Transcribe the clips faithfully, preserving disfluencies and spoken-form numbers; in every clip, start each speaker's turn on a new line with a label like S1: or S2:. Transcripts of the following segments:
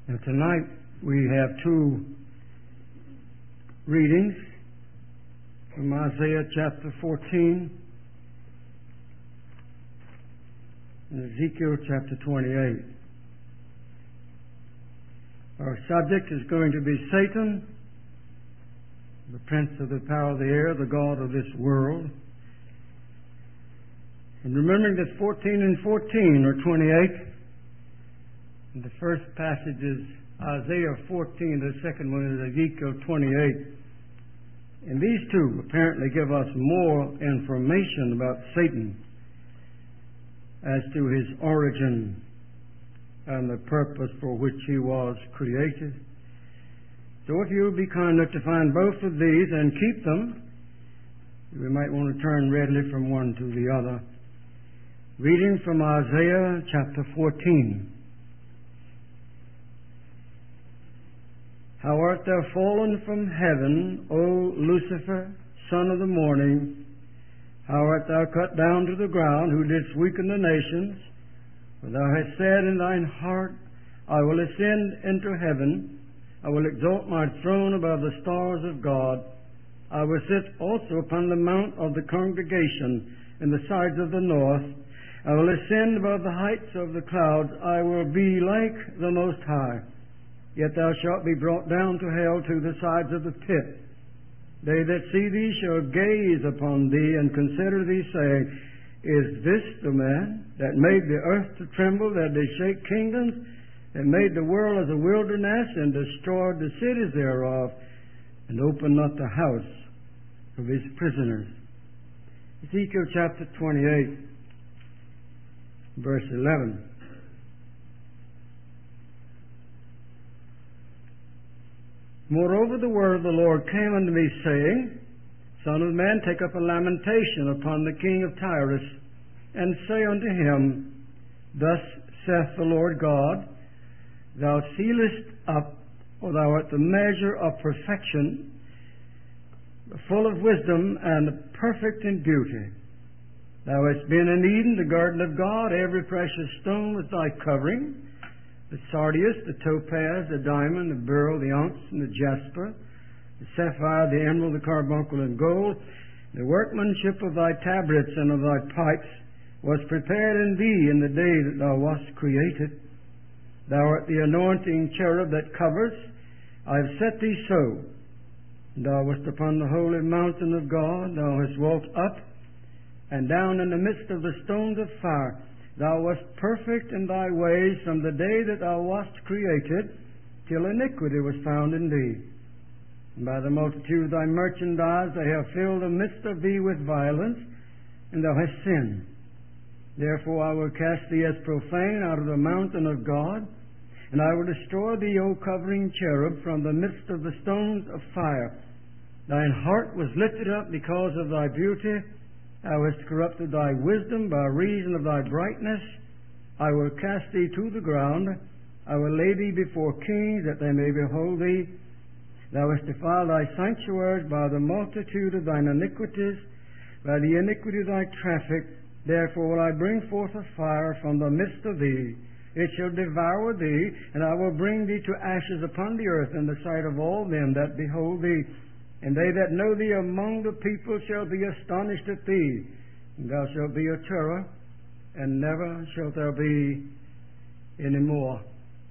S1: Now tonight we have two readings from Isaiah chapter fourteen and Ezekiel chapter twenty-eight. Our subject is going to be Satan, the prince of the power of the air, the god of this world. And remembering that fourteen and fourteen are twenty-eight, and the first passage is Isaiah fourteen, the second one is Ezekiel twenty-eight. And these two apparently give us more information about Satan as to his origin and the purpose for which he was created. So if you would be kind enough to find both of these and keep them, we might want to turn readily from one to the other. Reading from Isaiah chapter fourteen. How art thou fallen from heaven, O Lucifer, son of the morning? How art thou cut down to the ground, who didst weaken the nations? For thou hast said in thine heart, I will ascend into heaven. I will exalt my throne above the stars of God. I will sit also upon the mount of the congregation in the sides of the north. I will ascend above the heights of the clouds. I will be like the Most High. Yet thou shalt be brought down to hell, to the sides of the pit. They that see thee shall gaze upon thee and consider thee, saying, Is this the man that made the earth to tremble, that did shake kingdoms, that made the world as a wilderness, and destroyed the cities thereof, and opened not the house of his prisoners? Ezekiel chapter twenty-eight, verse eleven. Moreover, the word of the Lord came unto me, saying, Son of man, take up a lamentation upon the king of Tyrus, and say unto him, Thus saith the Lord God, Thou sealest up, or thou art the measure of perfection, full of wisdom and perfect in beauty. Thou hast been in Eden, the garden of God. Every precious stone was thy covering, the sardius, the topaz, the diamond, the beryl, the onyx, and the jasper, the sapphire, the emerald, the carbuncle, and gold. The workmanship of thy tabrets and of thy pipes was prepared in thee in the day that thou wast created. Thou art the anointing cherub that covers. I have set thee so. Thou wast upon the holy mountain of God. Thou hast walked up and down in the midst of the stones of fire. Thou wast perfect in thy ways from the day that thou wast created, till iniquity was found in thee. And by the multitude of thy merchandise they have filled the midst of thee with violence, and thou hast sinned. Therefore I will cast thee as profane out of the mountain of God, and I will destroy thee, O covering cherub, from the midst of the stones of fire. Thine heart was lifted up because of thy beauty. Thou hast corrupted thy wisdom by reason of thy brightness. I will cast thee to the ground. I will lay thee before kings, that they may behold thee. Thou hast defiled thy sanctuaries by the multitude of thine iniquities, by the iniquity of thy traffic. Therefore will I bring forth a fire from the midst of thee. It shall devour thee, and I will bring thee to ashes upon the earth in the sight of all them that behold thee. And they that know thee among the people shall be astonished at thee. And thou shalt be a terror, and never shalt thou be any more.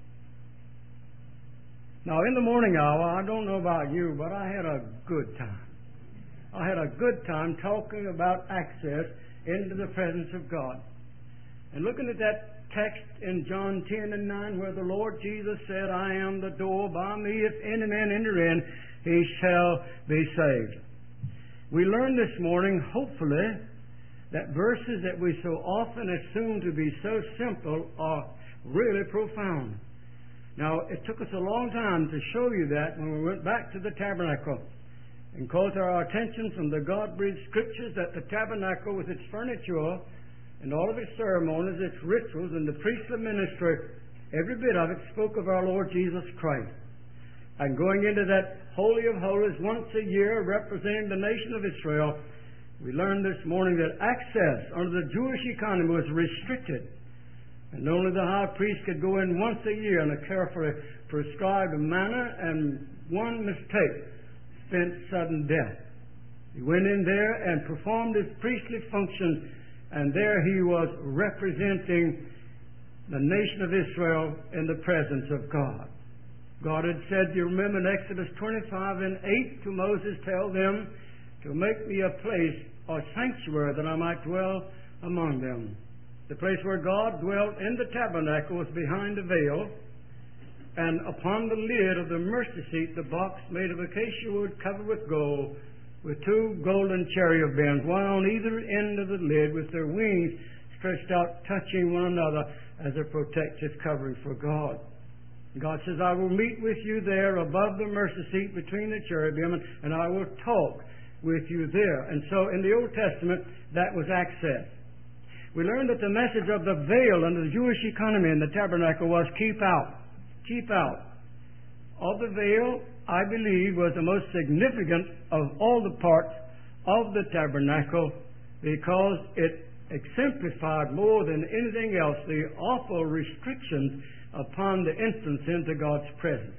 S1: Now, in the morning hour, I don't know about you, but I had a good time. I had a good time talking about access into the presence of God. And looking at that text in John ten and nine, where the Lord Jesus said, I am the door. By me, if any man enter in, he shall be saved. We learned this morning, hopefully, that verses that we so often assume to be so simple are really profound. Now, it took us a long time to show you that when we went back to the tabernacle and caught our attention from the God-breathed Scriptures that the tabernacle with its furniture and all of its ceremonies, its rituals, and the priestly ministry, every bit of it spoke of our Lord Jesus Christ. And going into that Holy of Holies once a year, representing the nation of Israel, we learned this morning that access under the Jewish economy was restricted And only the high priest could go in once a year in a carefully prescribed manner, and one mistake spent sudden death. He went in there and performed his priestly function, and there he was representing the nation of Israel in the presence of God. God had said, you remember in Exodus twenty-five and eight to Moses, tell them to make me a place or sanctuary that I might dwell among them. The place where God dwelt in the tabernacle was behind the veil, and upon the lid of the mercy seat, the box made of acacia wood covered with gold, with two golden cherubims, one on either end of the lid, with their wings stretched out, touching one another as a protective covering for God. God says, I will meet with you there above the mercy seat between the cherubim, and I will talk with you there. And so in the Old Testament, that was access. We learned that the message of the veil under the Jewish economy in the tabernacle was keep out. Keep out. Of the veil, I believe, was the most significant of all the parts of the tabernacle, because it exemplified more than anything else the awful restrictions upon the entrance into God's presence.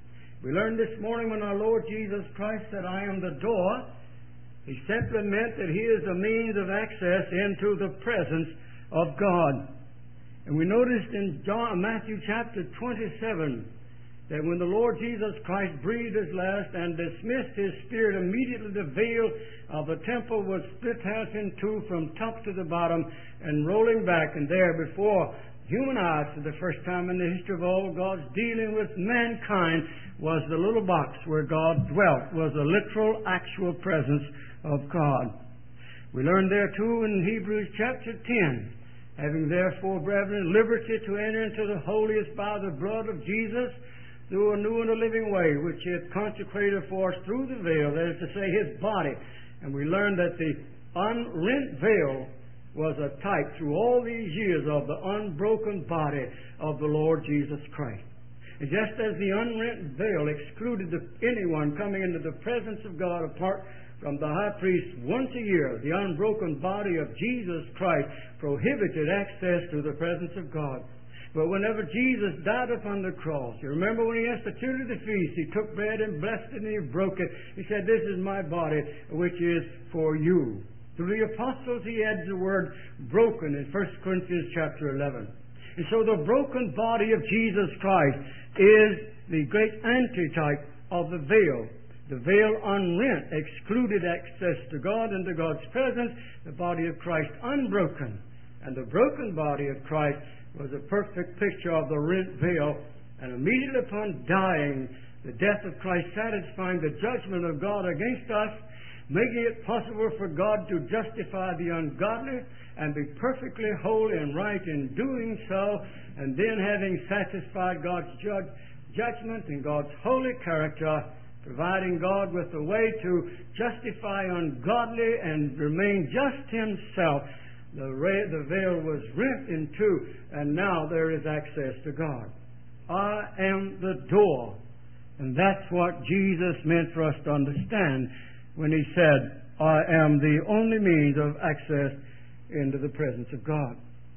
S1: We learned this morning when our Lord Jesus Christ said, I am the door, He simply meant that He is a means of access into the presence of God. And we noticed in John, Matthew chapter twenty-seven that when the Lord Jesus Christ breathed His last and dismissed His Spirit, immediately the veil of the temple was split half in two from top to the bottom and rolling back. And there before human eyes, for the first time in the history of all God's dealing with mankind, was the little box where God dwelt, was a literal, actual presence of God. We learned there too in Hebrews chapter ten, having therefore, brethren, liberty to enter into the holiest by the blood of Jesus, through a new and a living way, which He had consecrated for us through the veil, that is to say, His body. And we learned that the unrent veil was a type through all these years of the unbroken body of the Lord Jesus Christ. And just as the unrent veil excluded the, anyone coming into the presence of God apart from the high priest once a year, the unbroken body of Jesus Christ prohibited access to the presence of God. But whenever Jesus died upon the cross, you remember when He instituted the feast, He took bread and blessed it and He broke it. He said, this is my body, which is for you. Through the apostles, He adds the word broken in First Corinthians chapter eleven. And so the broken body of Jesus Christ is the great antitype of the veil. The veil unrent excluded access to God and to God's presence, the body of Christ unbroken. And the broken body of Christ was a perfect picture of the rent veil, and immediately upon dying, the death of Christ satisfying the judgment of God against us, making it possible for God to justify the ungodly and be perfectly holy and right in doing so, and then having satisfied God's judge, judgment and God's holy character, providing God with a way to justify ungodly and remain just Himself. The, ra- the veil was rent in two, and now there is access to God. I am the door. And that's what Jesus meant for us to understand when He said, I am the only means of access into the presence of God.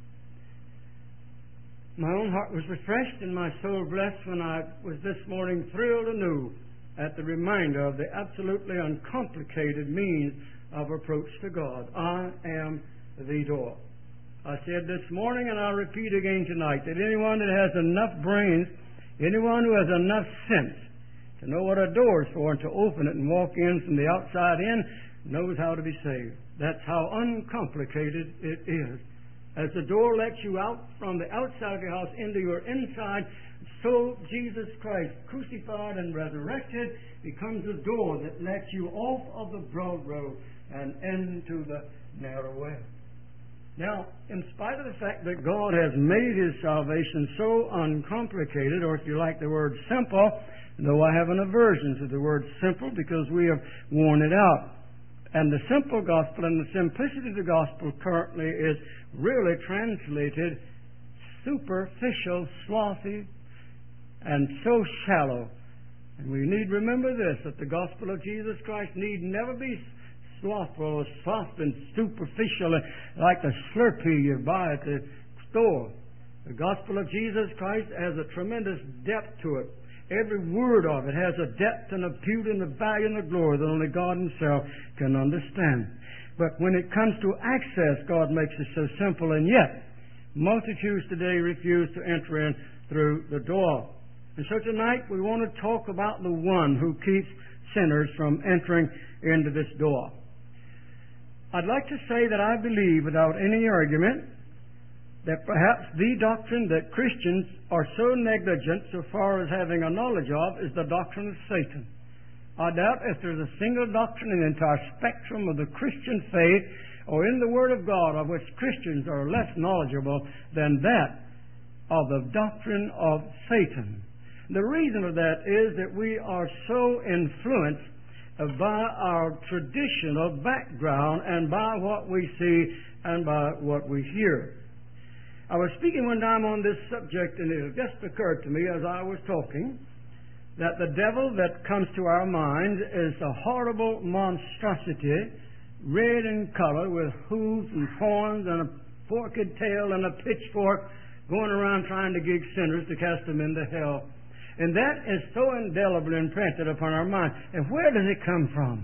S1: My own heart was refreshed and my soul blessed when I was this morning thrilled anew at the reminder of the absolutely uncomplicated means of approach to God. I am the door. I said this morning, and I'll repeat again tonight, that anyone that has enough brains, anyone who has enough sense to know what a door is for and to open it and walk in from the outside in, knows how to be saved. That's how uncomplicated it is. As the door lets you out from the outside of your house into your inside, so Jesus Christ, crucified and resurrected, becomes a door that lets you off of the broad road and into the narrow way. Now, in spite of the fact that God has made His salvation so uncomplicated, or if you like the word simple, though I have an aversion to the word simple because we have worn it out. And the simple gospel and the simplicity of the gospel currently is really translated superficial, slothy, and so shallow. And we need to remember this, that the gospel of Jesus Christ need never be slothful or soft and superficial like the Slurpee you buy at the store. The gospel of Jesus Christ has a tremendous depth to it. Every word of it has a depth and a beauty and a value and a glory that only God Himself can understand. But when it comes to access, God makes it so simple, and yet multitudes today refuse to enter in through the door. And so tonight we want to talk about the one who keeps sinners from entering into this door. I'd like to say that I believe, without any argument, that perhaps the doctrine that Christians are so negligent so far as having a knowledge of is the doctrine of Satan. I doubt if there's a single doctrine in the entire spectrum of the Christian faith or in the Word of God of which Christians are less knowledgeable than that of the doctrine of Satan. The reason of that is that we are so influenced by our traditional background and by what we see and by what we hear. I was speaking one time on this subject, and it just occurred to me as I was talking that the devil that comes to our minds is a horrible monstrosity, red in color, with hooves and horns and a forked tail and a pitchfork, going around trying to gig sinners to cast them into hell. And that is so indelibly imprinted upon our mind. And where does it come from?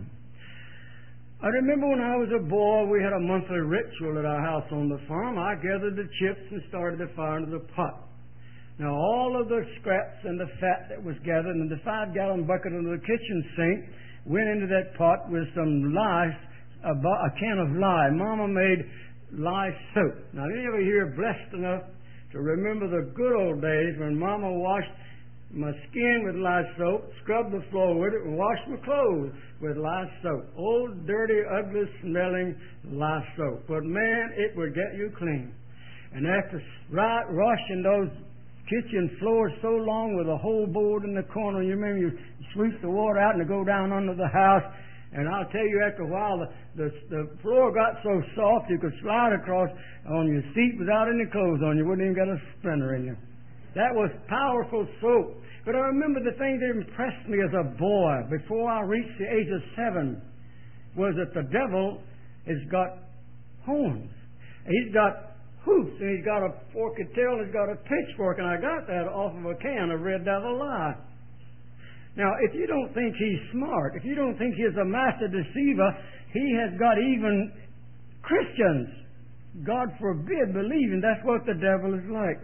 S1: I remember when I was a boy, we had a monthly ritual at our house on the farm. I gathered the chips and started the fire into the pot. Now, all of the scraps and the fat that was gathered in the five-gallon bucket under the kitchen sink went into that pot with some lye, a, bo- a can of lye. Mama made lye soap. Now, any of you here blessed enough to remember the good old days when Mama washed my skin with lye soap, scrubbed the floor with it, and washed my clothes with lye soap. Old, dirty, ugly smelling lye soap. But man, it would get you clean. And after right, washing those kitchen floors so long with a hole board in the corner, you remember you sweep the water out and it go down under the house. And I'll tell you, after a while, the, the, the floor got so soft you could slide across on your seat without any clothes on. You wouldn't even get a splinter in you. That was powerful soap. But I remember the thing that impressed me as a boy before I reached the age of seven was that the devil has got horns. He's got hoofs, and he's got a forked tail, and he's got a pitchfork, and I got that off of a can of Red Devil Lye. Now, if you don't think he's smart, if you don't think he's a master deceiver, he has got even Christians, God forbid, believing that's what the devil is like.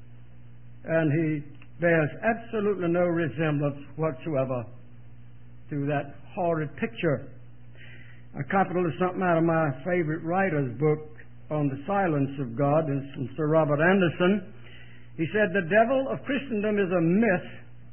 S1: And he bears absolutely no resemblance whatsoever to that horrid picture. I copied a little something out of my favorite writer's book on the silence of God, and from Sir Robert Anderson. He said, "The devil of Christendom is a myth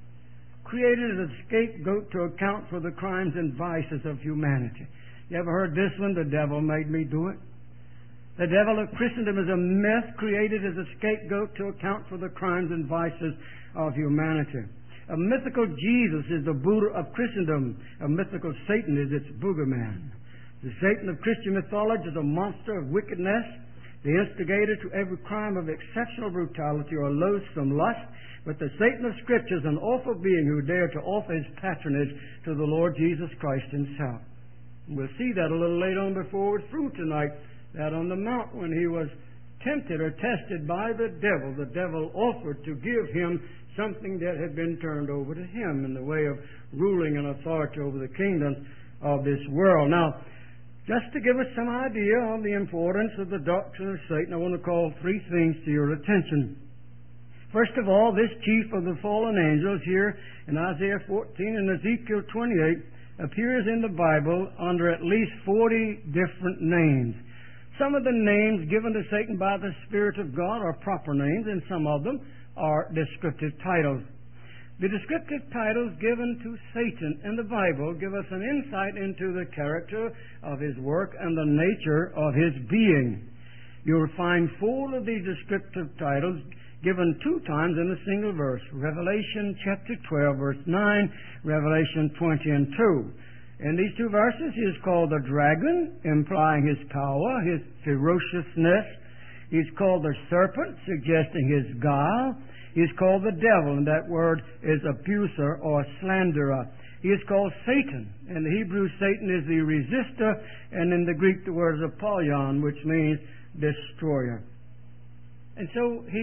S1: created as a scapegoat to account for the crimes and vices of humanity." You ever heard this one? The devil made me do it. The devil of Christendom is a myth created as a scapegoat to account for the crimes and vices of humanity. A mythical Jesus is the Buddha of Christendom. A mythical Satan is its boogeyman. The Satan of Christian mythology is a monster of wickedness, the instigator to every crime of exceptional brutality or loathsome lust. But the Satan of Scripture is an awful being who dared to offer his patronage to the Lord Jesus Christ Himself. We'll see that a little later on before we're through tonight. That on the mount when he was tempted or tested by the devil, the devil offered to give him something that had been turned over to him in the way of ruling and authority over the kingdoms of this world. Now, just to give us some idea of the importance of the doctrine of Satan, I want to call three things to your attention. First of all, this chief of the fallen angels here in Isaiah fourteen and Ezekiel twenty-eight appears in the Bible under at least forty different names. Some of the names given to Satan by the Spirit of God are proper names, and some of them are descriptive titles. The descriptive titles given to Satan in the Bible give us an insight into the character of his work and the nature of his being. You'll find four of these descriptive titles given two times in a single verse. Revelation chapter twelve, verse nine, Revelation twenty and two. In these two verses, he is called the dragon, implying his power, his ferociousness. He's called the serpent, suggesting his guile. He is called the devil, and that word is abuser or slanderer. He is called Satan. In the Hebrew, Satan is the resistor, and in the Greek, the word is apollyon, which means destroyer. And so he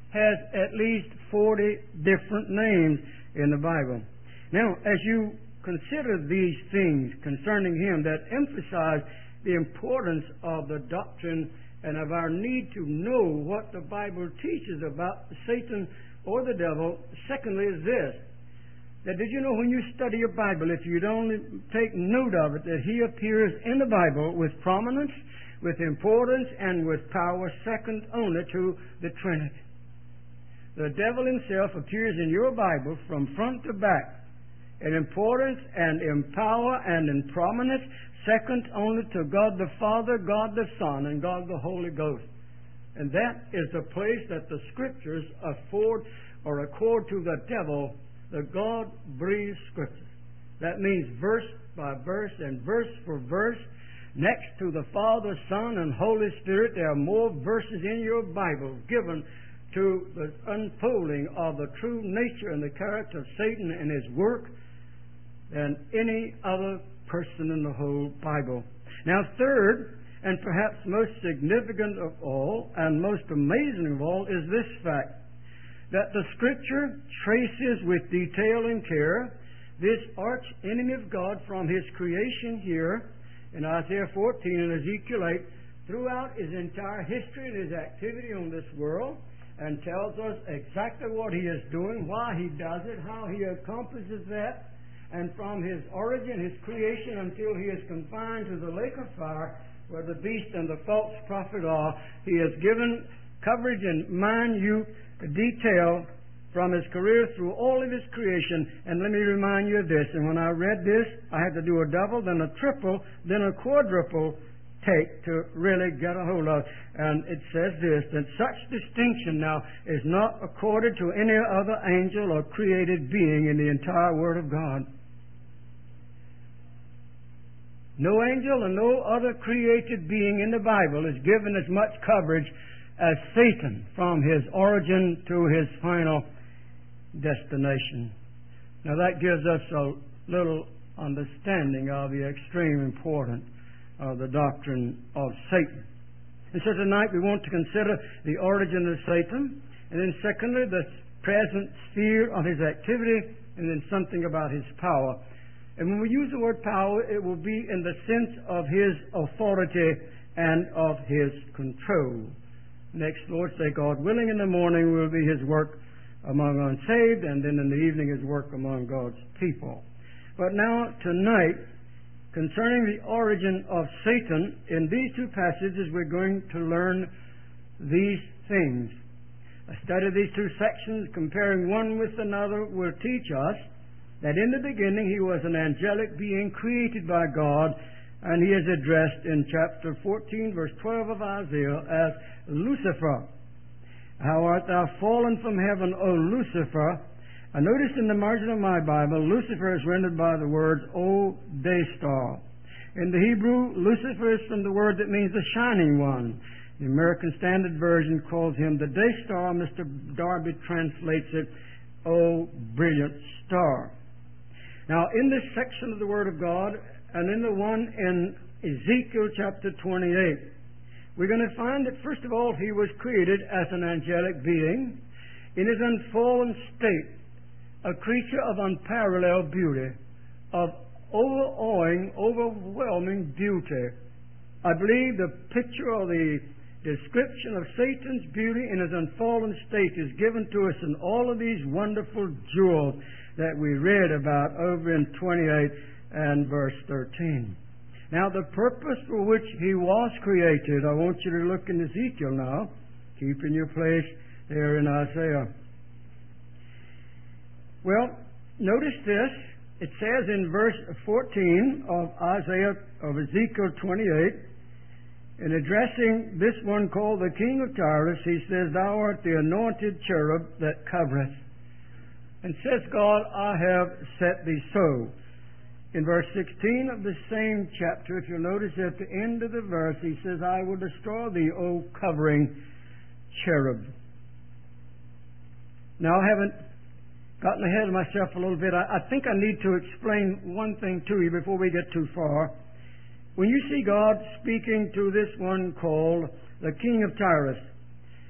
S1: has at least forty different names in the Bible. Now, as you consider these things concerning Him that emphasize the importance of the doctrine and of our need to know what the Bible teaches about Satan or the devil, secondly is this, that did you know when you study your Bible, if you'd only take note of it, that He appears in the Bible with prominence, with importance, and with power, second only to the Trinity. The devil himself appears in your Bible from front to back in importance and in power and in prominence, second only to God the Father, God the Son, and God the Holy Ghost. And that is the place that the Scriptures afford or accord to the devil the God-breathed Scriptures. That means verse by verse and verse for verse. Next to the Father, Son, and Holy Spirit, there are more verses in your Bible given to the unfolding of the true nature and the character of Satan and his work than any other person in the whole Bible. Now, third, and perhaps most significant of all, and most amazing of all, is this fact, that the Scripture traces with detail and care this arch enemy of God from His creation here in Isaiah fourteen and Ezekiel eight throughout His entire history and His activity on this world, and tells us exactly what He is doing, why He does it, how He accomplishes that, and from His origin, His creation, until He is confined to the lake of fire where the beast and the false prophet are. He has given coverage and minute detail from His career through all of His creation. And let me remind you of this, and when I read this, I had to do a double, then a triple, then a quadruple take to really get a hold of. And it says this, that such distinction now is not accorded to any other angel or created being in the entire Word of God. No angel and no other created being in the Bible is given as much coverage as Satan from his origin to his final destination. Now that gives us a little understanding of the extreme importance of the doctrine of Satan. And so tonight we want to consider the origin of Satan, and then secondly the present sphere of his activity, and then something about his power. And when we use the word power, it will be in the sense of his authority and of his control. Next, Lord, say, God willing, in the morning will be his work among unsaved, and then in the evening his work among God's people. But now, tonight, concerning the origin of Satan, in these two passages we're going to learn these things. A study of these two sections, comparing one with another, will teach us that in the beginning he was an angelic being created by God, and he is addressed in chapter fourteen, verse twelve of Isaiah as Lucifer. How art thou fallen from heaven, O Lucifer? I notice in the margin of my Bible, Lucifer is rendered by the words, O day star. In the Hebrew, Lucifer is from the word that means the shining one. The American Standard Version calls him the day star. Mister Darby translates it, O brilliant star. Now, in this section of the Word of God, and in the one in Ezekiel chapter twenty-eight, we're going to find that, first of all, he was created as an angelic being in his unfallen state, a creature of unparalleled beauty, of overawing, overwhelming beauty. I believe the picture or the description of Satan's beauty in his unfallen state is given to us in all of these wonderful jewels that we read about over in twenty-eight and verse thirteen. Now, the purpose for which he was created, I want you to look in Ezekiel now. Keep in your place there in Isaiah. Well, notice this. It says in verse fourteen of Isaiah, of Ezekiel twenty-eight, in addressing this one called the King of Tyrus, he says, Thou art the anointed cherub that covereth. And says God, I have set thee so. In verse sixteen of the same chapter, if you'll notice at the end of the verse, he says, I will destroy thee, O covering cherub. Now, I haven't gotten ahead of myself a little bit. I, I think I need to explain one thing to you before we get too far. When you see God speaking to this one called the King of Tyrus,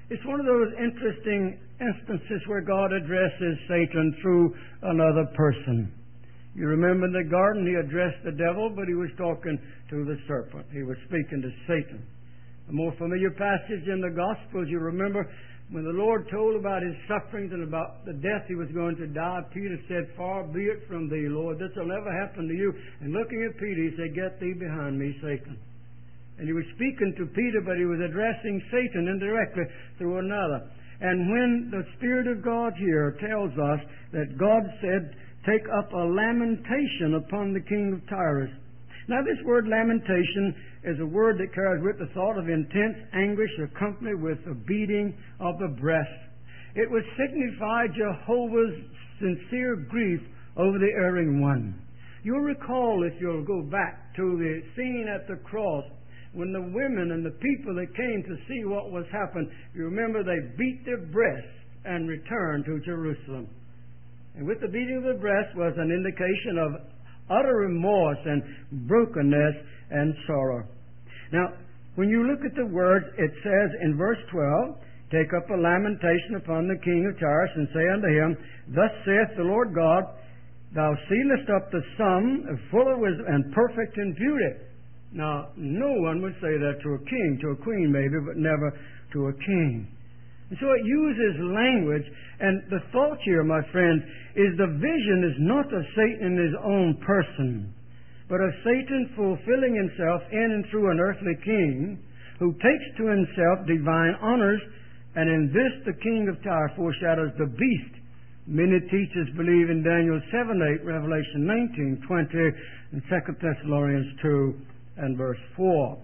S1: It's one of those interesting instances where God addresses Satan through another person. You remember in the garden he addressed the devil, but he was talking to the serpent. He was speaking to Satan. A more familiar passage in the Gospels, you remember when the Lord told about his sufferings and about the death he was going to die, Peter said, "Far be it from thee, Lord, this will never happen to you." And looking at Peter, he said, "Get thee behind me, Satan." And he was speaking to Peter, but he was addressing Satan indirectly through another. And when the Spirit of God here tells us that God said, "Take up a lamentation upon the king of Tyrus." Now this word lamentation is a word that carries with the thought of intense anguish accompanied with a beating of the breast. It would signify Jehovah's sincere grief over the erring one. You'll recall, if you'll go back to the scene at the cross, when the women and the people that came to see what was happening, you remember they beat their breasts and returned to Jerusalem. And with the beating of the breast was an indication of utter remorse and brokenness and sorrow. Now, when you look at the words, it says in verse twelve, "Take up a lamentation upon the king of Tyrus, and say unto him, Thus saith the Lord God, Thou sealest up the sum, full of wisdom, and perfect in beauty." Now, no one would say that to a king, to a queen maybe, but never to a king. And so it uses language, and the thought here, my friends, is the vision is not of Satan in his own person, but of Satan fulfilling himself in and through an earthly king who takes to himself divine honors, and in this the king of Tyre foreshadows the beast. Many teachers believe in Daniel seven, eight, Revelation nineteen, twenty, and Second Thessalonians two and verse four.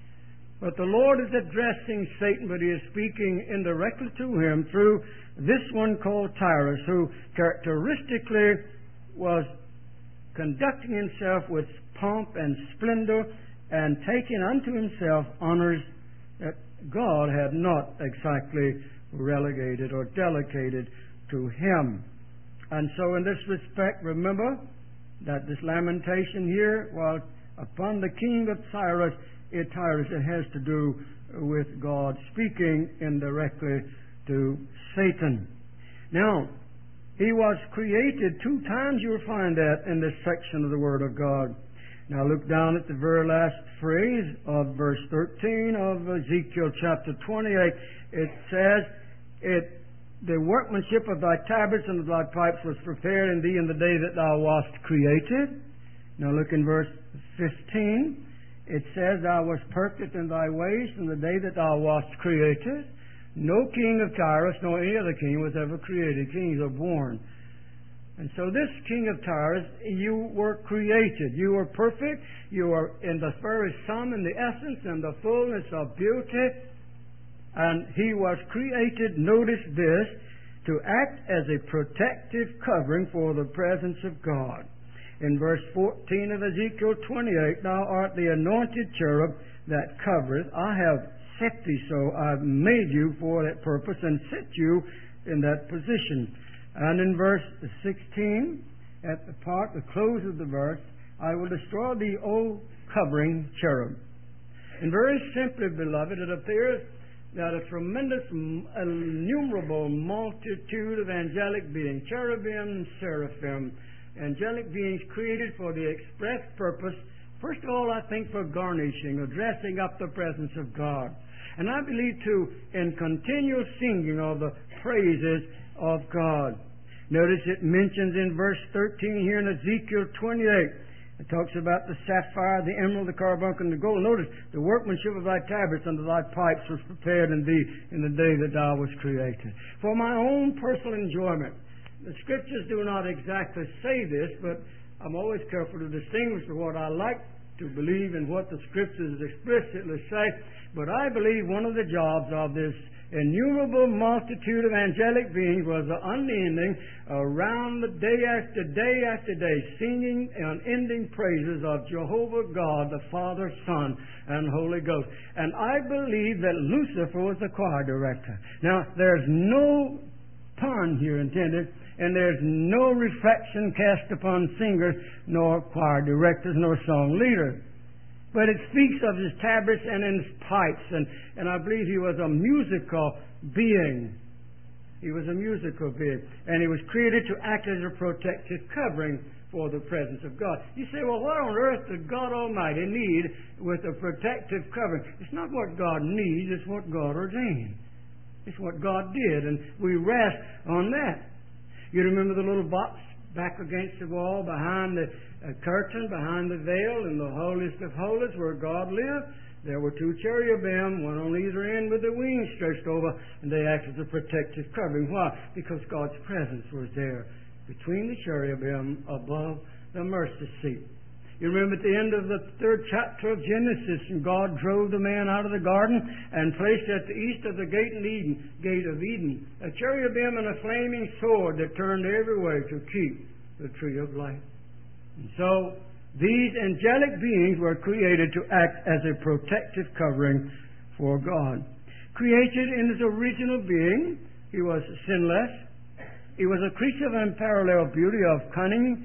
S1: But the Lord is addressing Satan, but he is speaking indirectly to him through this one called Tyrus, who characteristically was conducting himself with pomp and splendor and taking unto himself honors that God had not exactly relegated or delegated to him. And so in this respect, remember that this lamentation here was upon the king of Tyrus. It, Tyrus, it has to do with God speaking indirectly to Satan. Now, he was created two times. You'll find that in this section of the Word of God. Now look down at the very last phrase of verse thirteen of Ezekiel chapter twenty-eight. It says, "It the workmanship of thy tabrets and of thy pipes was prepared in thee in the day that thou wast created." Now look in verse fifteen. It says, "Thou wast perfect in thy ways in the day that thou wast created." No king of Tyrus, nor any other king, was ever created. Kings are born. And so this king of Tyrus, you were created. You were perfect. You are in the very sum and the essence and the fullness of beauty. And he was created, notice this, to act as a protective covering for the presence of God. In verse fourteen of Ezekiel twenty-eight, "Thou art the anointed cherub that covereth. I have set thee so. I've made you for that purpose and set you in that position." And in verse sixteen, at the part, the close of the verse, "I will destroy thee, O covering cherub." And very simply, beloved, it appears that a tremendous, innumerable multitude of angelic beings, cherubim, seraphim, angelic beings created for the express purpose, first of all, I think for garnishing or dressing up the presence of God. And I believe, too, in continual singing of the praises of God. Notice it mentions in verse thirteen here in Ezekiel twenty-eight. It talks about the sapphire, the emerald, the carbuncle, and the gold. Notice, "The workmanship of thy tabrets and of thy pipes was prepared in thee in the day that thou wast created." For my own personal enjoyment, the Scriptures do not exactly say this, but I'm always careful to distinguish what I like to believe and what the Scriptures explicitly say. But I believe one of the jobs of this innumerable multitude of angelic beings was the unending, around the day after day after day, singing unending praises of Jehovah God, the Father, Son, and Holy Ghost. And I believe that Lucifer was the choir director. Now, there's no pun here intended, and there's no reflection cast upon singers, nor choir directors, nor song leaders. But it speaks of his tabrets and his pipes, and, and I believe he was a musical being. He was a musical being. And he was created to act as a protective covering for the presence of God. You say, well, what on earth did God Almighty need with a protective covering? It's not what God needs, it's what God ordained. It's what God did, and we rest on that. You remember the little box back against the wall behind the uh, curtain, behind the veil, in the holiest of holies where God lived? There were two cherubim, one on either end with their wings stretched over, and they acted as a protective covering. Why? Because God's presence was there between the cherubim above the mercy seat. You remember at the end of the third chapter of Genesis, and God drove the man out of the garden and placed at the east of the gate in Eden, gate of Eden, a cherubim and a flaming sword that turned every way to keep the tree of life. And so these angelic beings were created to act as a protective covering for God. Created in his original being, he was sinless. He was a creature of unparalleled beauty, of cunning,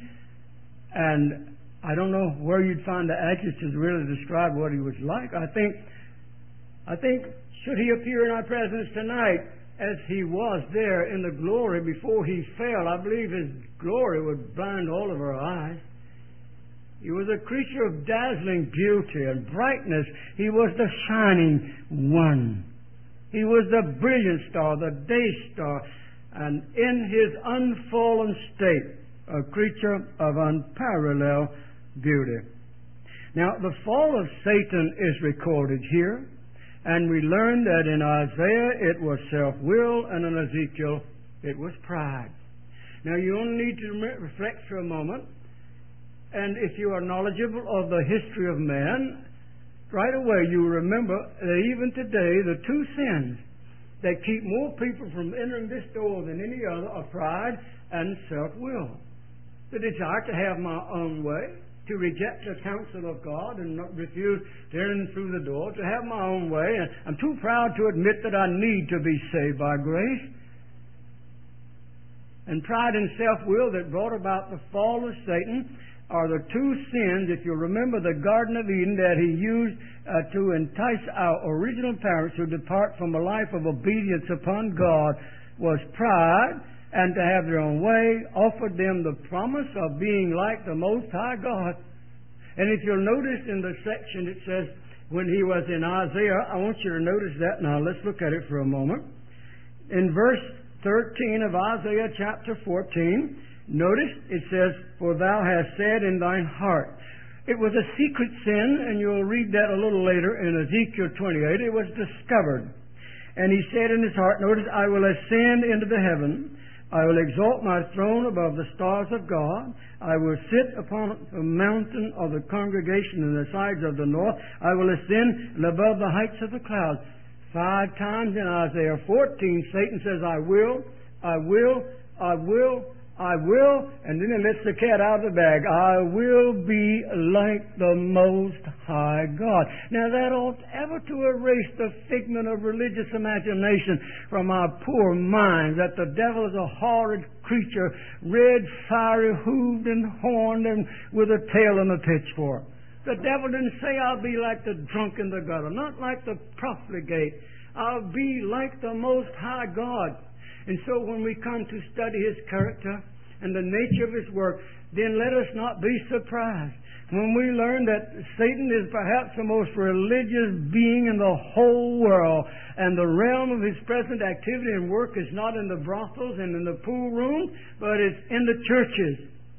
S1: and I don't know where you'd find the adjectives to really describe what he was like. I think, I think, should he appear in our presence tonight as he was there in the glory before he fell, I believe his glory would blind all of our eyes. He was a creature of dazzling beauty and brightness. He was the shining one. He was the brilliant star, the day star, and in his unfallen state, a creature of unparalleled beauty. Now, the fall of Satan is recorded here, and we learn that in Isaiah it was self-will, and in Ezekiel it was pride. Now, you only need to reflect for a moment, and if you are knowledgeable of the history of man, right away you remember that even today the two sins that keep more people from entering this door than any other are pride and self-will. The desire to have my own way, to reject the counsel of God and not refuse to enter through the door, to have my own way. And I'm too proud to admit that I need to be saved by grace. And pride and self-will that brought about the fall of Satan are the two sins, if you remember the Garden of Eden, that he used uh, to entice our original parents to depart from a life of obedience upon God, was pride, and to have their own way, offered them the promise of being like the Most High God. And if you'll notice in the section it says, when he was in Isaiah, I want you to notice that now. Let's look at it for a moment. In verse thirteen of Isaiah chapter fourteen, notice it says, for thou hast said in thine heart. It was a secret sin, and you'll read that a little later in Ezekiel twenty-eight. It was discovered. And he said in his heart, notice, I will ascend into the heaven. I will exalt my throne above the stars of God. I will sit upon the mountain of the congregation in the sides of the north. I will ascend above the heights of the clouds. Five times in Isaiah fourteen, Satan says, I will, I will, I will, I will, and then he lets the cat out of the bag. I will be like the Most High God. Now that ought ever to erase the figment of religious imagination from our poor minds, that the devil is a horrid creature, red, fiery, hooved and horned, and with a tail and a pitchfork. The devil didn't say, I'll be like the drunk in the gutter, not like the profligate. I'll be like the Most High God. And so when we come to study his character and the nature of his work, then let us not be surprised when we learn that Satan is perhaps the most religious being in the whole world, and the realm of his present activity and work is not in the brothels and in the pool rooms, but it's in the churches.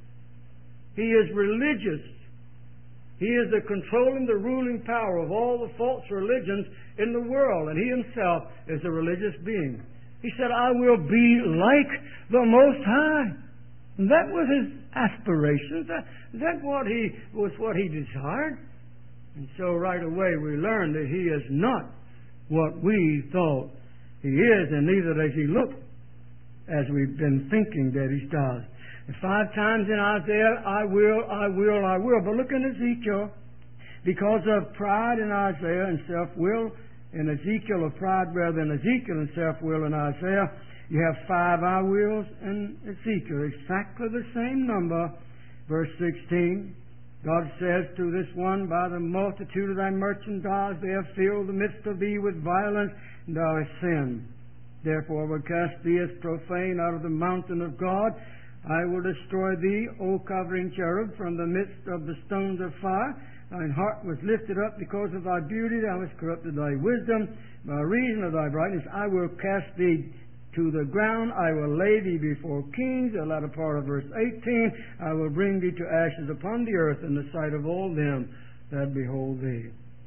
S1: He is religious. He is the controlling, the ruling power of all the false religions in the world, and he himself is a religious being. He said, I will be like the Most High. And that was his aspiration. That, that what he was what he desired. And so right away we learn that he is not what we thought he is, and neither does he look as we've been thinking that he does. And five times in Isaiah, I will, I will, I will. But look in Ezekiel. Because of pride in Isaiah and self-will in Ezekiel, of pride rather than Ezekiel and self-will in Isaiah, you have five I wills in Ezekiel, exactly the same number. Verse sixteen, God says to this one, by the multitude of thy merchandise they have filled the midst of thee with violence, and thou hast sinned. Therefore I will cast thee as profane out of the mountain of God. I will destroy thee, O covering cherub, from the midst of the stones of fire. Thine heart was lifted up because of thy beauty. Thou hast corrupted thy wisdom. By reason of thy brightness I will cast thee to the ground. I will lay thee before kings. The latter part of verse eighteen. I will bring thee to ashes upon the earth in the sight of all them that behold thee.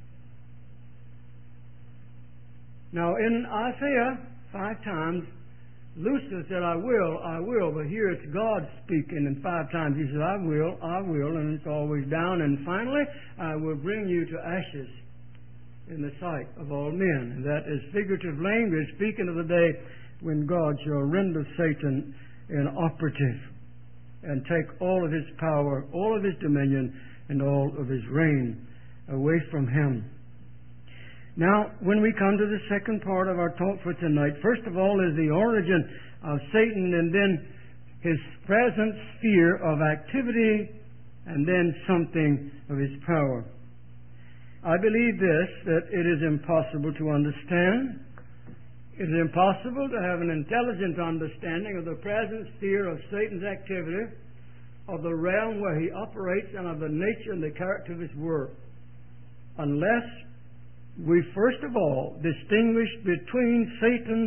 S1: Now in Isaiah, five times, Lucifer said, I will, I will, but here it's God speaking, and five times he says, I will, I will, and it's always down, and finally, I will bring you to ashes in the sight of all men. And that is figurative language, speaking of the day when God shall render Satan inoperative and take all of his power, all of his dominion, and all of his reign away from him. Now, when we come to the second part of our talk for tonight, first of all is the origin of Satan, and then his present sphere of activity, and then something of his power. I believe this, that it is impossible to understand. It is impossible to have an intelligent understanding of the present sphere of Satan's activity, of the realm where he operates, and of the nature and the character of his work, unless we first of all distinguish between Satan's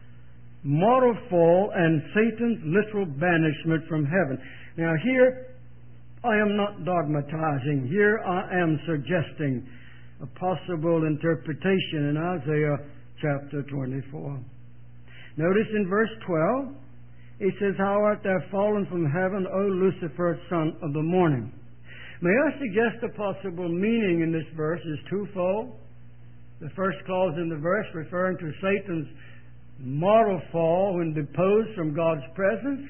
S1: moral fall and Satan's literal banishment from heaven. Now here, I am not dogmatizing. Here I am suggesting a possible interpretation in Isaiah chapter twenty-four. Notice in verse twelve, he says, How art thou fallen from heaven, O Lucifer, son of the morning? May I suggest a possible meaning in this verse is twofold. The first clause in the verse referring to Satan's moral fall when deposed from God's presence.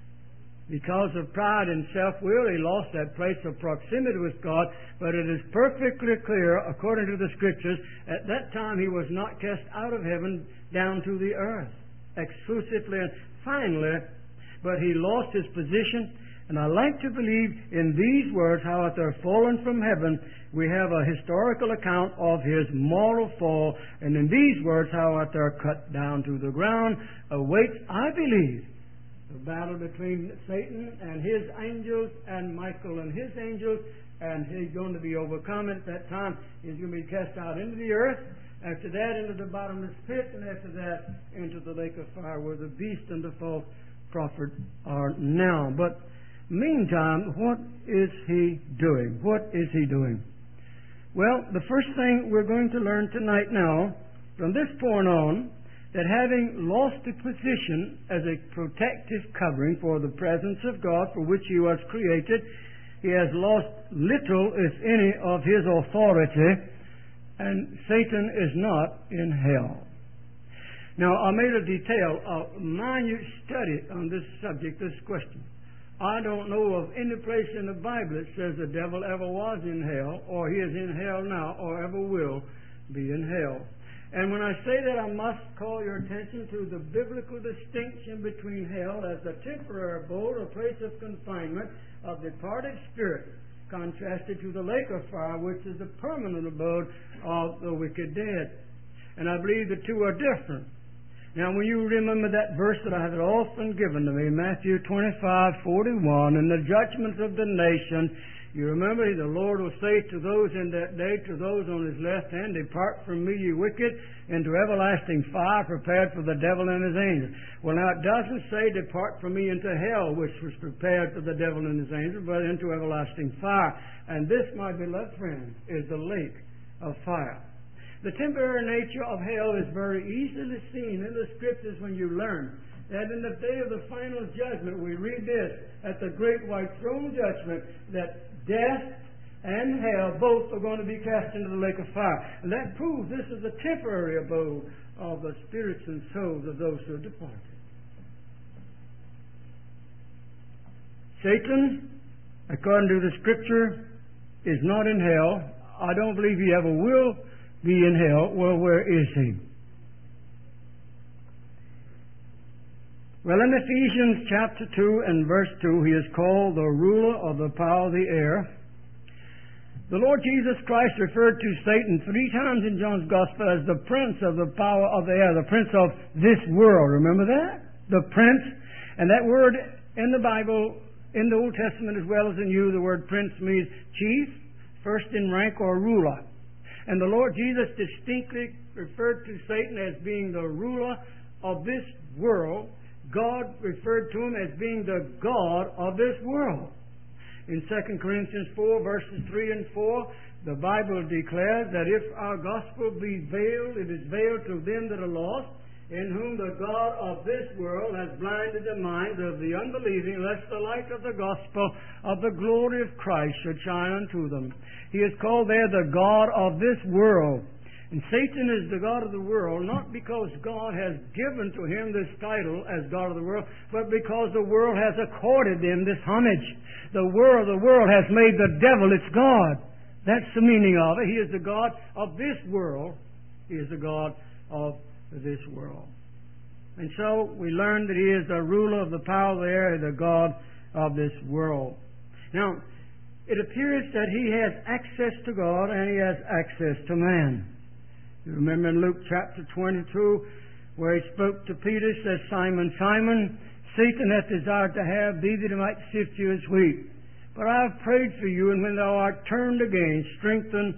S1: Because of pride and self-will, he lost that place of proximity with God. But it is perfectly clear, according to the Scriptures, at that time he was not cast out of heaven down to the earth, exclusively and finally, but he lost his position. And I like to believe in these words, how art thou fallen from heaven, we have a historical account of his moral fall. And in these words, how art thou cut down to the ground, awaits, I believe, the battle between Satan and his angels and Michael and his angels, and he's going to be overcome. At that time, he's going to be cast out into the earth. After that, into the bottomless pit, and after that, into the lake of fire, where the beast and the false prophet are now. But meantime, what is he doing? What is he doing? Well, the first thing we're going to learn tonight now, from this point on, that having lost the position as a protective covering for the presence of God for which he was created, he has lost little, if any, of his authority, and Satan is not in hell. Now, I made a detail, a minute study on this subject, this question. I don't know of any place in the Bible that says the devil ever was in hell, or he is in hell now, or ever will be in hell. And when I say that, I must call your attention to the biblical distinction between hell as a temporary abode or place of confinement of departed spirits, contrasted to the lake of fire, which is the permanent abode of the wicked dead. And I believe the two are different. Now, when you remember that verse that I have often given to me, Matthew twenty-five forty-one, and the judgments of the nation, you remember the Lord will say to those in that day, to those on his left hand, Depart from me, you wicked, into everlasting fire prepared for the devil and his angels. Well, now it doesn't say depart from me into hell, which was prepared for the devil and his angels, but into everlasting fire. And this, my beloved friend, is the lake of fire. The temporary nature of hell is very easily seen in the Scriptures when you learn that in the day of the final judgment, we read this, at the great white throne judgment, that death and hell both are going to be cast into the lake of fire. And that proves this is a temporary abode of the spirits and souls of those who are departed. Satan, according to the Scripture, is not in hell. I don't believe he ever will be in hell. Well, where is he? Well, in Ephesians chapter two and verse two, he is called the ruler of the power of the air. The Lord Jesus Christ referred to Satan three times in John's Gospel as the prince of the power of the air, the prince of this world. Remember that? The prince. And that word in the Bible, in the Old Testament as well as in New, the word prince means chief, first in rank, or ruler. And the Lord Jesus distinctly referred to Satan as being the ruler of this world. God referred to him as being the God of this world. In Second Corinthians four, verses three and four, the Bible declares that if our gospel be veiled, it is veiled to them that are lost, in whom the God of this world has blinded the minds of the unbelieving, lest the light of the gospel of the glory of Christ should shine unto them. He is called there the God of this world. And Satan is the God of the world, not because God has given to him this title as God of the world, but because the world has accorded him this homage. The world, the world has made the devil its God. That's the meaning of it. He is the God of this world. He is the God of this world. And so we learn that he is the ruler of the power of the air, the God of this world. Now, it appears that he has access to God and he has access to man. You remember in Luke chapter twenty-two, where he spoke to Peter, says, Simon, Simon, Satan hath desired to have thee that he might sift you as wheat. But I have prayed for you, and when thou art turned again, strengthen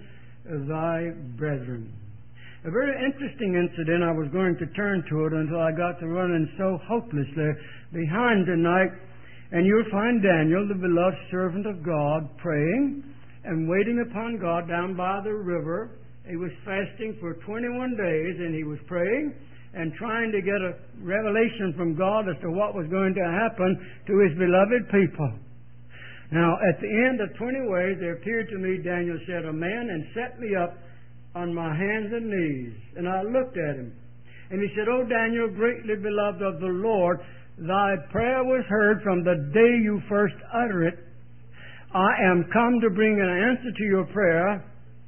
S1: thy brethren. A very interesting incident. I was going to turn to it until I got to running so hopelessly behind tonight. And you'll find Daniel, the beloved servant of God, praying and waiting upon God down by the river. He was fasting for twenty-one days, and he was praying and trying to get a revelation from God as to what was going to happen to his beloved people. Now, at the end of twenty days, there appeared to me, Daniel said, a man, and set me up on my hands and knees. And I looked at him. And he said, O Daniel, greatly beloved of the Lord, thy prayer was heard from the day you first uttered it. I am come to bring an answer to your prayer.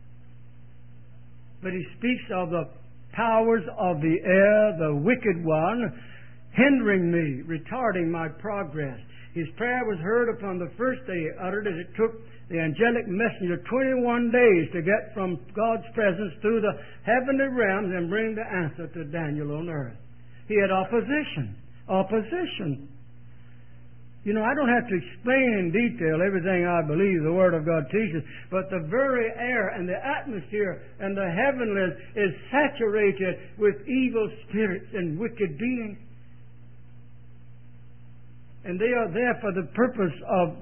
S1: But he speaks of the powers of the air, the wicked one, hindering me, retarding my progress. His prayer was heard upon the first day he uttered it. It took the angelic messenger twenty-one days to get from God's presence through the heavenly realms and bring the answer to Daniel on earth. He had opposition. Opposition. You know, I don't have to explain in detail everything I believe the Word of God teaches, but the very air and the atmosphere and the heavenlies is saturated with evil spirits and wicked beings. And they are there for the purpose of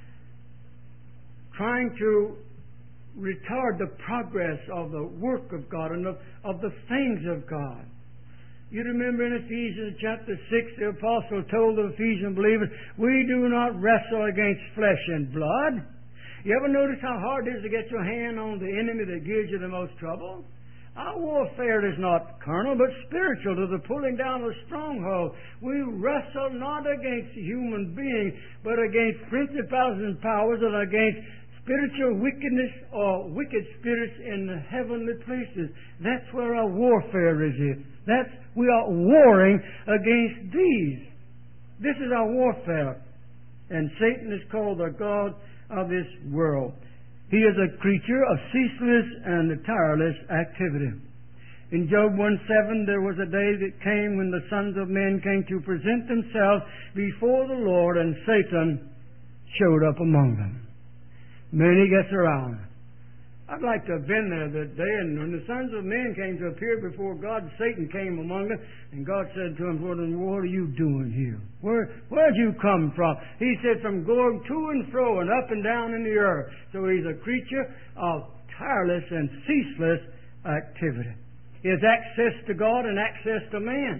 S1: trying to retard the progress of the work of God and of, of the things of God. You remember in Ephesians chapter six, the apostle told the Ephesian believers, we do not wrestle against flesh and blood. You ever notice how hard it is to get your hand on the enemy that gives you the most trouble? Our warfare is not carnal, but spiritual, to the pulling down of strongholds. We wrestle not against human beings, but against principalities and powers and against spiritual wickedness or wicked spirits in the heavenly places. That's where our warfare is here. That's, we are warring against these. This is our warfare. And Satan is called the God of this world. He is a creature of ceaseless and tireless activity. In Job one seven, there was a day that came when the sons of men came to present themselves before the Lord, and Satan showed up among them. Many gets around. I'd like to have been there that day, and when the sons of men came to appear before God, Satan came among them, and God said to him, what are you doing here? Where where'd you come from? He said, from going to and fro and up and down in the earth. So he's a creature of tireless and ceaseless activity. He has access to God and access to man.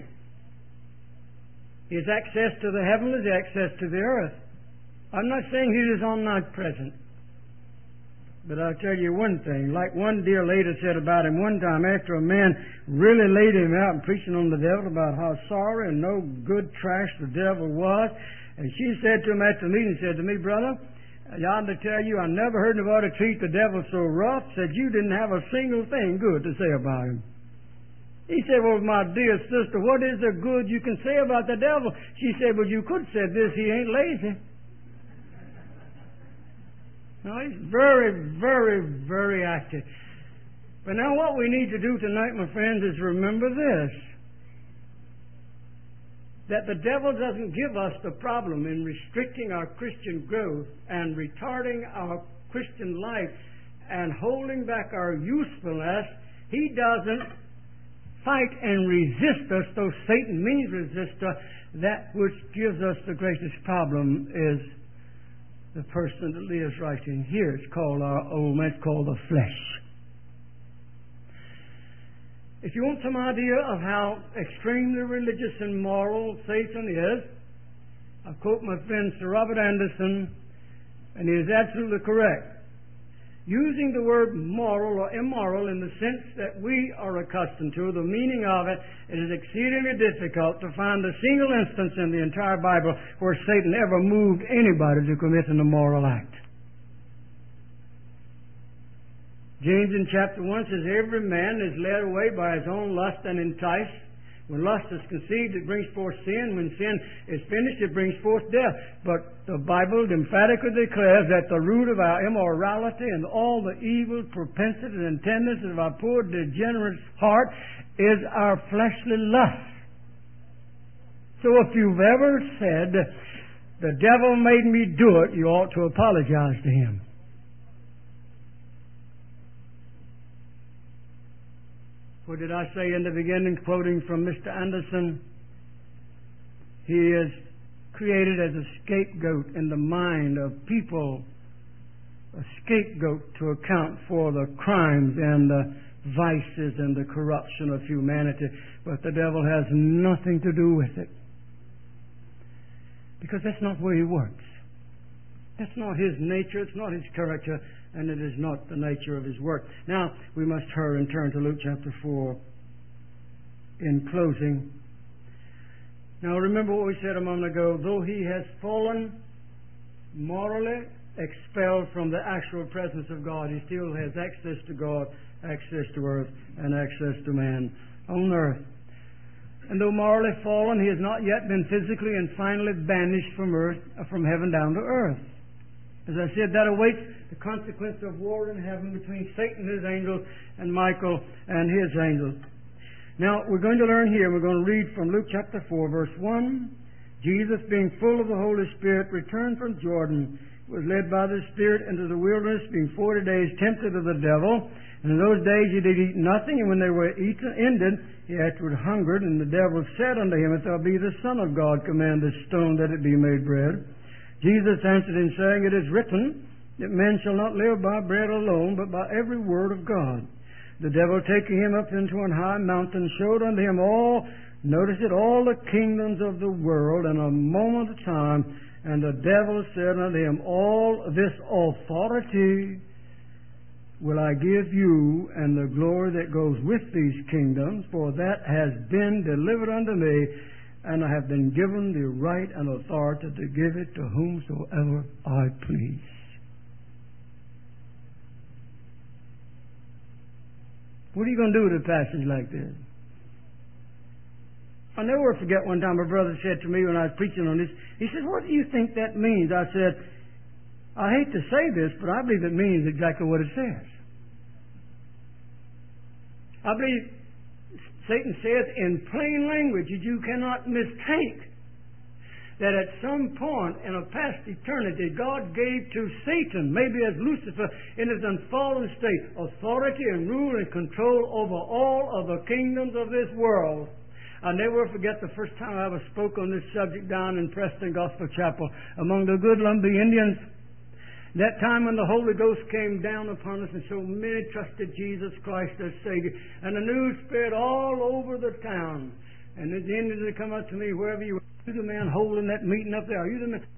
S1: He has access to the heavens, access to the earth. I'm not saying he is omnipresent. But I'll tell you one thing, like one dear lady said about him one time, after a man really laid him out and preaching on the devil about how sorry and no good trash the devil was, and she said to him at the meeting, said to me, brother, I ought to tell you, I never heard nobody treat the devil so rough, said you didn't have a single thing good to say about him. He said, well, my dear sister, what is the good you can say about the devil? She said, well, you could say this, he ain't lazy. Now, he's very, very, very active. But now what we need to do tonight, my friends, is remember this. That the devil doesn't give us the problem in restricting our Christian growth and retarding our Christian life and holding back our usefulness. He doesn't fight and resist us, though Satan means resist us. That which gives us the greatest problem is the person that lives right in here. It's called our old man. It's called the flesh. If you want some idea of how extremely religious and moral Satan is, I'll quote my friend Sir Robert Anderson, and he is absolutely correct. Using the word moral or immoral in the sense that we are accustomed to, the meaning of it, it is exceedingly difficult to find a single instance in the entire Bible where Satan ever moved anybody to commit an immoral act. James in chapter one says, every man is led away by his own lust and enticed. When lust is conceived, it brings forth sin. When sin is finished, it brings forth death. But the Bible emphatically declares that the root of our immorality and all the evil propensities and tendencies of our poor degenerate heart is our fleshly lust. So if you've ever said, the devil made me do it, you ought to apologize to him. What did I say in the beginning, quoting from Mister Anderson? He is created as a scapegoat in the mind of people, a scapegoat to account for the crimes and the vices and the corruption of humanity. But the devil has nothing to do with it. Because that's not where he works. That's not his nature, it's not his character, and it is not the nature of his work. Now, we must hurry and turn to Luke chapter four in closing. Now, remember what we said a moment ago. Though he has fallen morally, expelled from the actual presence of God, he still has access to God, access to earth, and access to man on earth. And though morally fallen, he has not yet been physically and finally banished from earth, from heaven down to earth. As I said, that awaits the consequence of war in heaven between Satan and his angels and Michael and his angels. Now, we're going to learn here, we're going to read from Luke chapter four, verse one. Jesus, being full of the Holy Spirit, returned from Jordan, was led by the Spirit into the wilderness, being forty days tempted of the devil. And in those days he did eat nothing, and when they were eaten, ended, he afterward hungered, and the devil said unto him, If thou be the Son of God, command this stone that it be made bread. Jesus answered him, saying, It is written, that men shall not live by bread alone, but by every word of God. The devil, taking him up into an high mountain, showed unto him all, notice it, all the kingdoms of the world in a moment of time. And the devil said unto him, All this authority will I give you, and the glory that goes with these kingdoms, for that has been delivered unto me, and I have been given the right and authority to give it to whomsoever I please. What are you going to do with a passage like this? I'll never forget one time a brother said to me when I was preaching on this, he said, What do you think that means? I said, I hate to say this, but I believe it means exactly what it says. I believe Satan says in plain language that you cannot mistake that at some point in a past eternity God gave to Satan, maybe as Lucifer in his unfallen state, authority and rule and control over all of the kingdoms of this world. I'll never forget the first time I ever spoke on this subject down in Preston Gospel Chapel among the good Lumbee Indians. That time when the Holy Ghost came down upon us and so many trusted Jesus Christ as Savior. And the news spread all over the town. And the Indians would come up to me, wherever you were, are you the man holding that meeting up there? Are you the man?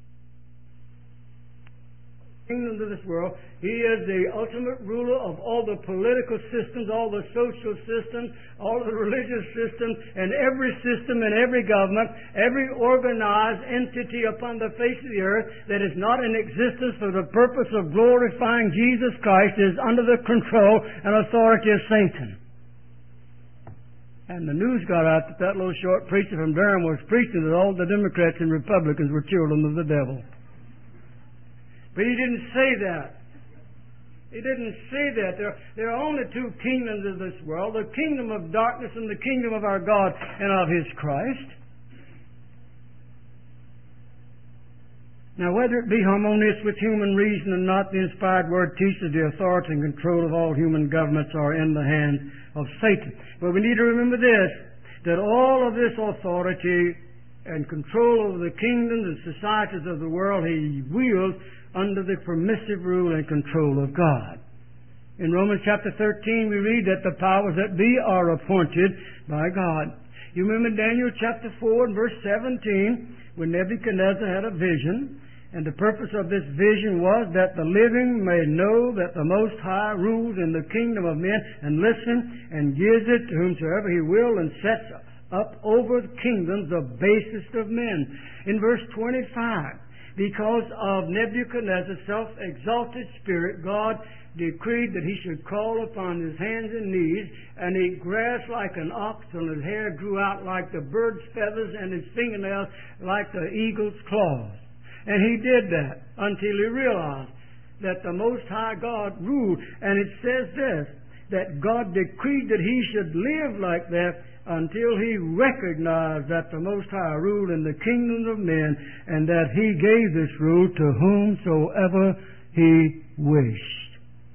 S1: Kingdoms of this world. He is the ultimate ruler of all the political systems, all the social systems, all the religious systems, and every system and every government, every organized entity upon the face of the earth that is not in existence for the purpose of glorifying Jesus Christ is under the control and authority of Satan. And the news got out that that little short preacher from Durham was preaching that all the Democrats and Republicans were children of the devil. But he didn't say that. He didn't say that. There, there are only two kingdoms of this world, the kingdom of darkness and the kingdom of our God and of His Christ. Now, whether it be harmonious with human reason or not, the inspired Word teaches the authority and control of all human governments are in the hands of Satan. But we need to remember this, that all of this authority and control over the kingdoms and societies of the world He wields under the permissive rule and control of God. In Romans chapter thirteen, we read that the powers that be are appointed by God. You remember Daniel chapter four and verse seventeen, when Nebuchadnezzar had a vision, and the purpose of this vision was that the living may know that the Most High rules in the kingdom of men, and listen, and gives it to whomsoever He will, and sets up over the kingdoms the basest of men. In verse twenty-five, because of Nebuchadnezzar's self-exalted spirit, God decreed that he should crawl upon his hands and knees, and he grasped like an ox till his hair grew out like the bird's feathers and his fingernails like the eagle's claws. And he did that until he realized that the Most High God ruled. And it says this, that God decreed that he should live like that until he recognized that the Most High ruled in the kingdoms of men, and that he gave this rule to whomsoever he wished.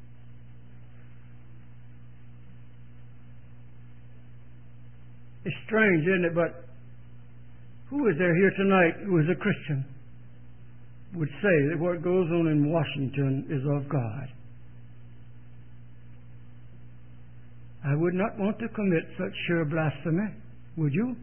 S1: It's strange, isn't it? But who is there here tonight who is a Christian would say that what goes on in Washington is of God? I would not want to commit such sheer blasphemy, would you?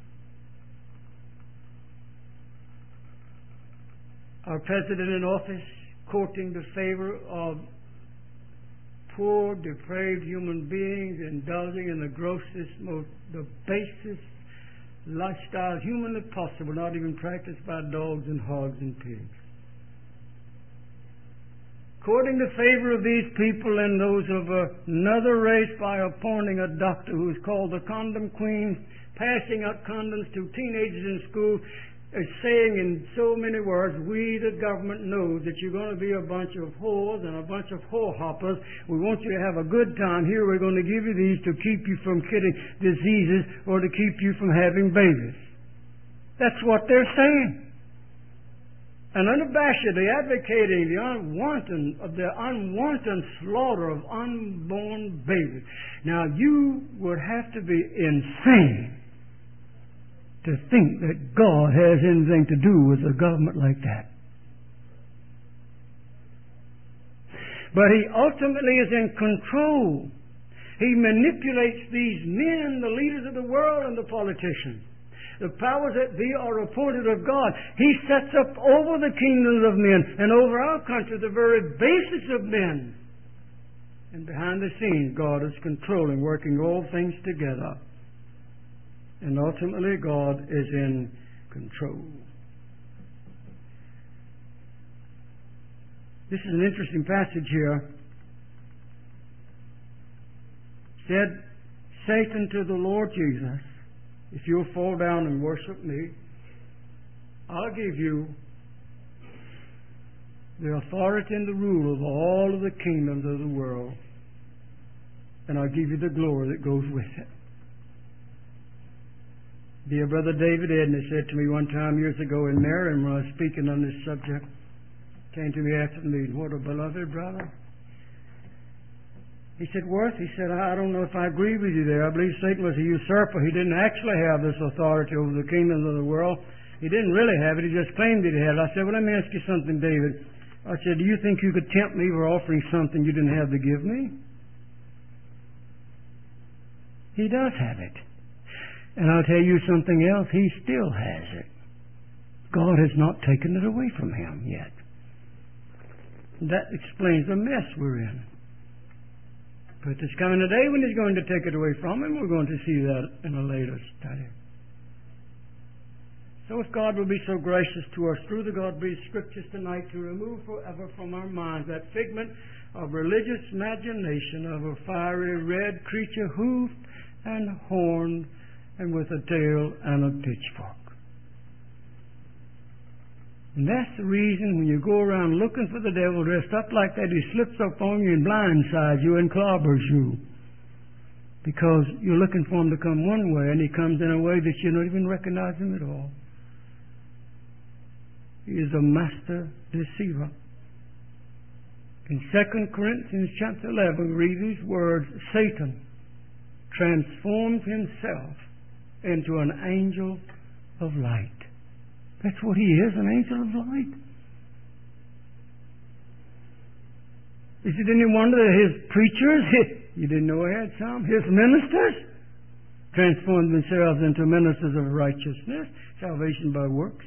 S1: Our president in office courting the favor of poor, depraved human beings, indulging in the grossest, most, the basest lifestyle humanly possible, not even practiced by dogs and hogs and pigs. Courting the favor of these people and those of another race by appointing a doctor who is called the condom queen, passing out condoms to teenagers in school, is saying in so many words, we, the government, know that you're going to be a bunch of whores and a bunch of whore hoppers. We want you to have a good time here. We're going to give you these to keep you from getting diseases or to keep you from having babies. That's what they're saying. And unabashedly advocating the unwanted, of the unwanted slaughter of unborn babies. Now, you would have to be insane to think that God has anything to do with a government like that. But He ultimately is in control. He manipulates these men, the leaders of the world, and the politicians. The powers that be are appointed of God. He sets up over the kingdoms of men and over our country the very basis of men. And behind the scenes, God is controlling, working all things together. And ultimately, God is in control. This is an interesting passage here. Said Satan to the Lord Jesus, if you'll fall down and worship me, I'll give you the authority and the rule of all of the kingdoms of the world, and I'll give you the glory that goes with it. Dear Brother David Edney said to me one time years ago in Maryland when I was speaking on this subject, came to me after the meeting, what a beloved brother. He said, Worth, he said, I don't know if I agree with you there. I believe Satan was a usurper. He didn't actually have this authority over the kingdoms of the world. He didn't really have it. He just claimed that he had it. I said, well, let me ask you something, David. I said, do you think you could tempt me for offering something you didn't have to give me? He does have it. And I'll tell you something else. He still has it. God has not taken it away from him yet. That explains the mess we're in. But there's coming a day when He's going to take it away from him. We're going to see that in a later study. So if God will be so gracious to us through the God-breathed Scriptures tonight to remove forever from our minds that figment of religious imagination of a fiery red creature hoofed and horned and with a tail and a pitchfork. And that's the reason when you go around looking for the devil dressed up like that, he slips up on you and blindsides you and clobbers you. Because you're looking for him to come one way, and he comes in a way that you don't even recognize him at all. He is a master deceiver. In Second Corinthians chapter eleven, we read these words, Satan transforms himself into an angel of light. That's what he is, an angel of light. Is it any wonder that his preachers, you didn't know he had some, his ministers, transformed themselves into ministers of righteousness, salvation by works?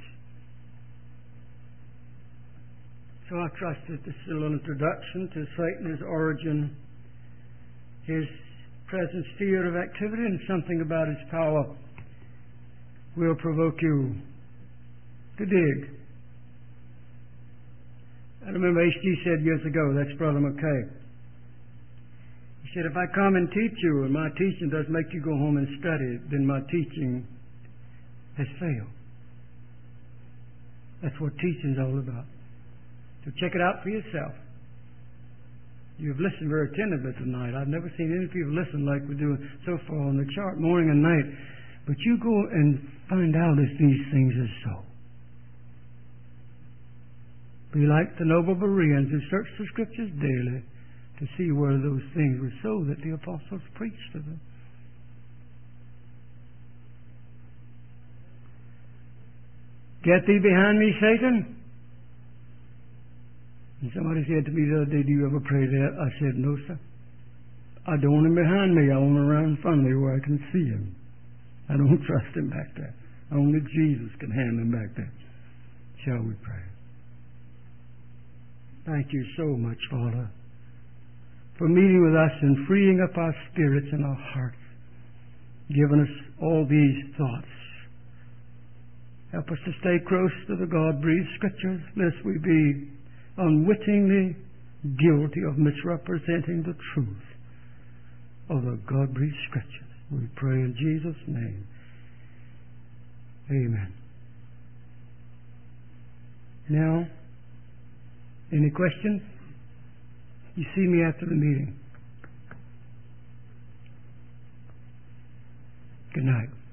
S1: So I trust that this little introduction to Satan, his origin, his present sphere of activity, and something about his power will provoke you to dig. I remember H G said years ago, that's Brother McKay, he said, if I come and teach you and my teaching does make you go home and study, then my teaching has failed. That's what teaching is all about. So check it out for yourself. You've listened very attentively tonight. I've never seen any people listen like we do so far on the chart, morning and night. But you go and find out if these things are so. Be like the noble Bereans who searched the Scriptures daily to see where those things were so that the apostles preached to them. Get thee behind me, Satan. And somebody said to me the other day, do you ever pray that? I said, no, sir. I don't want him behind me. I want him around in front of me where I can see him. I don't trust him back there. Only Jesus can handle him back there. Shall we pray? Thank you so much, Father, for meeting with us and freeing up our spirits and our hearts, giving us all these thoughts. Help us to stay close to the God-breathed Scriptures, lest we be unwittingly guilty of misrepresenting the truth of the God-breathed Scriptures. We pray in Jesus' name. Amen. Now, any questions? You see me after the meeting. Good night.